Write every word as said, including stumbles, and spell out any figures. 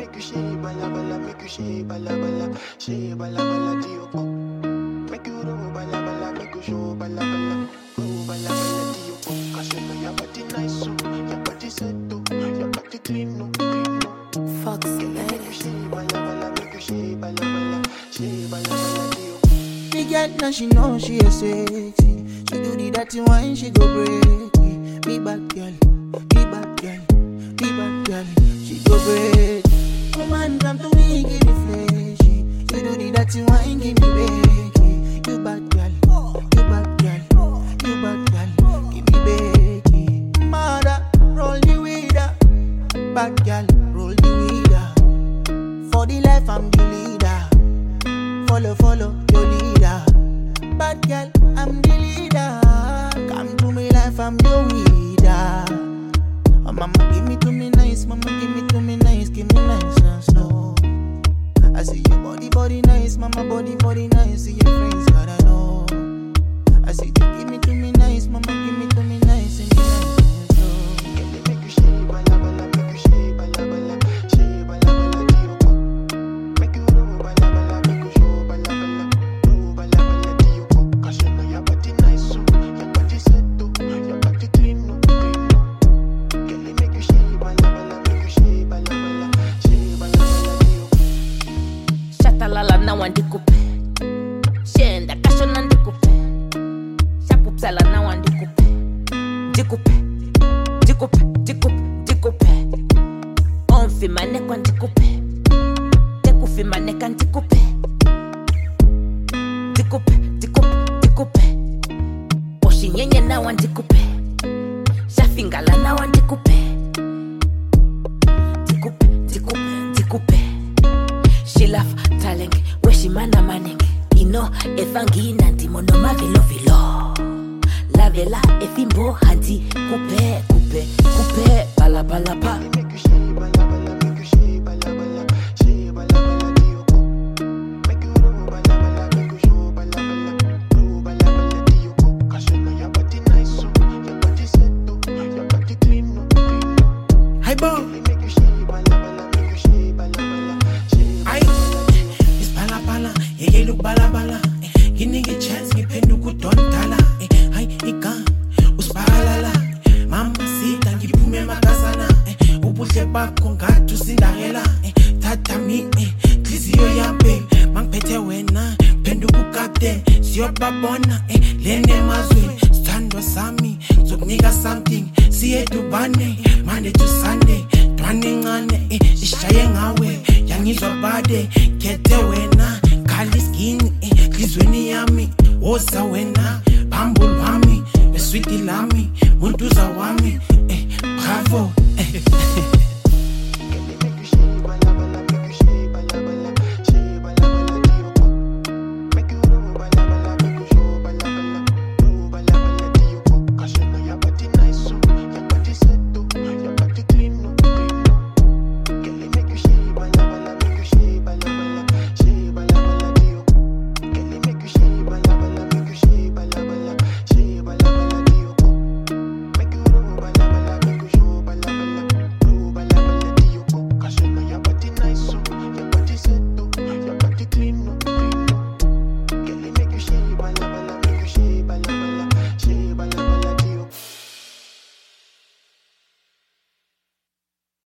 make you shake, bala bala, make you shake, bala bala, shake, bala bala, Dioko. Make you roll, bala bala, make you show, bala bala, roll, bala bala, Dioko. Cause you know your body nice, so your body set, to your body clean, no, clean, no. Fox, make you shake, bala bala, make you shake, bala bala, shake, bala bala, Dioko. Me get now she know she is sexy. She do the dirty wine, she go break it. Me bad girl, me bad girl, me bad girl. She go break. Come on, come to me, give me fleshy. You do the dirty wine, give me bakey. You bad girl, you bad girl, you bad girl. Give me bakey. Mother, roll the weed up. Bad girl, roll the weed up. For the life I'm the leader. Follow, follow your leader. Bad girl, I'm the leader. Come to me life, I'm your leader. Oh, mama, give me to me nice. Mama, give me to me nice. Give me nice and slow. I see your body, body nice. Mama, body, body nice. See your friends gotta know. I see you give me to me nice. Mama, give me to me nice. See me nice and slow. Girl, they make you shake, bala bala, make you shake, bala bala, shake, bala bala, Dioko. Make you roll, bala bala, make you show, bala bala, roll, bala bala, Dioko. Cause you know your body nice, so your body set, to your body clean, no, clean, no. Girl, they make you shake, bala bala, make you shake, bala bala, shake, bala bala, Dioko. Shatalala na wandikupe, shenda kasho na ndikupe, shapupsala na wandikupe, dikupe, dikupe, dikupe, dikupe. Onfi mane kwa ndikupe, tekufi mane kwa ndikupe, dikupe, dikupe, dikupe. Oshinyenye na wandikupe, shafingala na wandikupe, dikupe, dikupe, dikupe. She love talent, where she mana manning. Ino evangi nanti mono mavelo velo. La vela efimbo hanti coupe coupe coupe bala bala pa. Make you shake, bala bala, make you shake, bala bala, shake, bala bala, Dioko. Make you roll, bala bala, make you show, bala bala, roll, bala bala, Dioko. Cause you know your body nice, so your body set, to your body clean, no, clean, no. Hi, bo. Make you shake, bala bala, make you shake, bala bala, shake, bala bala, Dioko. It's bala bala, yeah, you look bala bala. Give nigga chance, give pen nuku don tala. Hi, ika, usbalala. Mama sita, ngipume makasana. Ubuhle bakho ngathi usindahela. Tata mi, kliziyo yambe. Mangiphethe wena, phenduka ukapte. Siyobabona, lene mazwe. Sithando sami, zokunika something. Siye dubane, Monday to Sunday. Dwane ngane, ishaye ngawe. Yangizwa bade, khethe wena. Kali skin, klizweni yami. Oza wena, bambul wami. Beswiti lami, muntuza wami. Bravo,